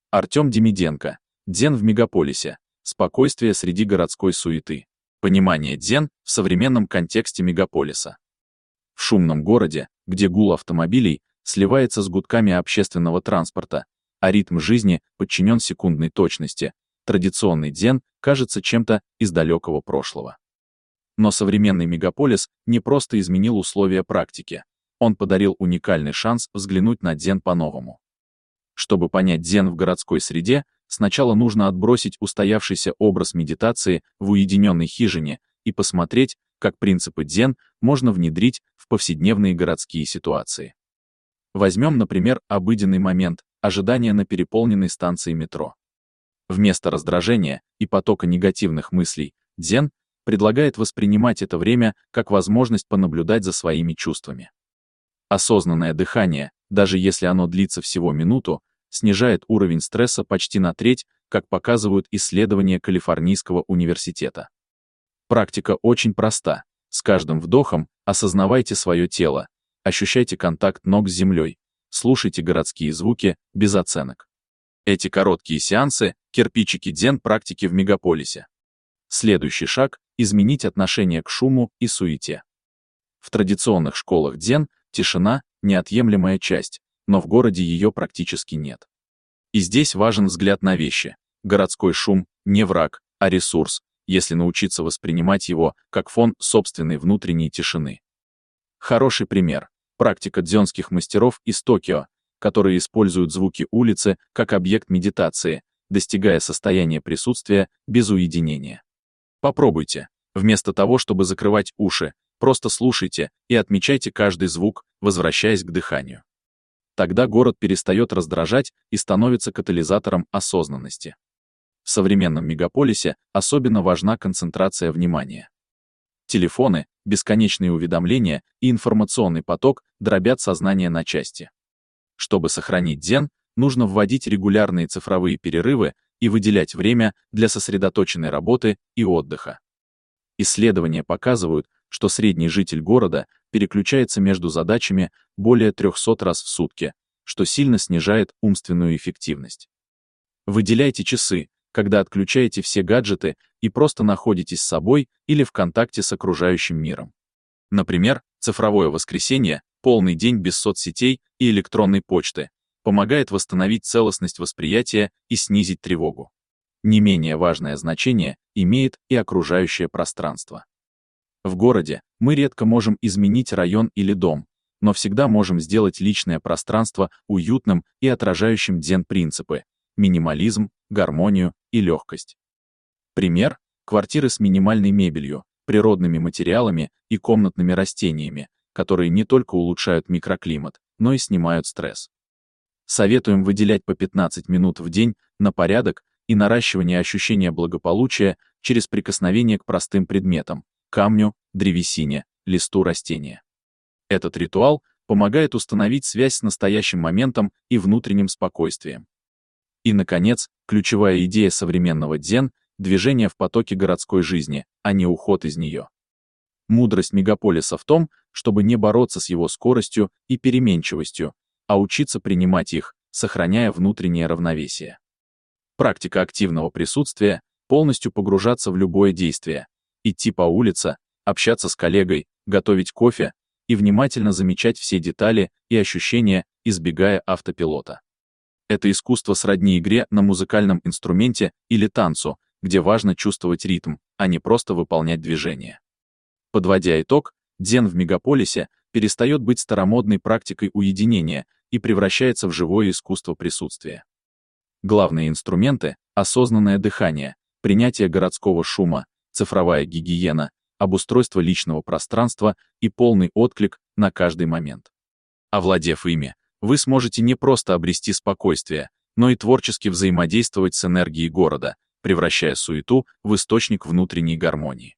Артем Демиденко. Дзен в мегаполисе. Спокойствие среди городской суеты. Понимание дзен в современном контексте мегаполиса. В шумном городе, где гул автомобилей сливается с гудками общественного транспорта, а ритм жизни подчинен секундной точности, традиционный дзен кажется чем-то из далекого прошлого. Но современный мегаполис не просто изменил условия практики, он подарил уникальный шанс взглянуть на дзен по-новому. Чтобы понять дзен в городской среде, сначала нужно отбросить устоявшийся образ медитации в уединенной хижине и посмотреть, как принципы дзен можно внедрить в повседневные городские ситуации. Возьмем, например, обыденный момент ожидания на переполненной станции метро. Вместо раздражения и потока негативных мыслей, дзен предлагает воспринимать это время как возможность понаблюдать за своими чувствами. Осознанное дыхание, даже если оно длится всего минуту, снижает уровень стресса почти на треть, как показывают исследования Калифорнийского университета. Практика очень проста. С каждым вдохом осознавайте свое тело, ощущайте контакт ног с землей, слушайте городские звуки без оценок. Эти короткие сеансы — кирпичики дзен практики в мегаполисе. Следующий шаг — изменить отношение к шуму и суете. В традиционных школах дзен тишина — неотъемлемая часть, но в городе ее практически нет. И здесь важен взгляд на вещи. Городской шум — не враг, а ресурс, если научиться воспринимать его как фон собственной внутренней тишины. Хороший пример — практика дзенских мастеров из Токио, которые используют звуки улицы как объект медитации, достигая состояния присутствия без уединения. Попробуйте. Вместо того, чтобы закрывать уши, просто слушайте и отмечайте каждый звук, возвращаясь к дыханию. Тогда город перестает раздражать и становится катализатором осознанности. В современном мегаполисе особенно важна концентрация внимания. Телефоны, бесконечные уведомления и информационный поток дробят сознание на части. Чтобы сохранить дзен, нужно вводить регулярные цифровые перерывы и выделять время для сосредоточенной работы и отдыха. Исследования показывают, что средний житель города переключается между задачами более 300 раз в сутки, что сильно снижает умственную эффективность. Выделяйте часы, когда отключаете все гаджеты и просто находитесь с собой или в контакте с окружающим миром. Например, цифровое воскресенье, полный день без соцсетей и электронной почты, помогает восстановить целостность восприятия и снизить тревогу. Не менее важное значение имеет и окружающее пространство. В городе мы редко можем изменить район или дом, но всегда можем сделать личное пространство уютным и отражающим дзен-принципы — минимализм, гармонию и легкость. Пример — квартиры с минимальной мебелью, природными материалами и комнатными растениями, которые не только улучшают микроклимат, но и снимают стресс. Советуем выделять по 15 минут в день на порядок и наращивание ощущения благополучия через прикосновение к простым предметам — камню, древесине, листу растения. Этот ритуал помогает установить связь с настоящим моментом и внутренним спокойствием. И, наконец, ключевая идея современного дзен — движение в потоке городской жизни, а не уход из нее. Мудрость мегаполиса в том, чтобы не бороться с его скоростью и переменчивостью, а учиться принимать их, сохраняя внутреннее равновесие. Практика активного присутствия — полностью погружаться в любое действие, идти по улице, общаться с коллегой, готовить кофе и внимательно замечать все детали и ощущения, избегая автопилота. Это искусство сродни игре на музыкальном инструменте или танцу, где важно чувствовать ритм, а не просто выполнять движения. Подводя итог, дзен в мегаполисе перестает быть старомодной практикой уединения и превращается в живое искусство присутствия. Главные инструменты — осознанное дыхание, принятие городского шума, цифровая гигиена, обустройство личного пространства и полный отклик на каждый момент. Овладев ими, вы сможете не просто обрести спокойствие, но и творчески взаимодействовать с энергией города, превращая суету в источник внутренней гармонии.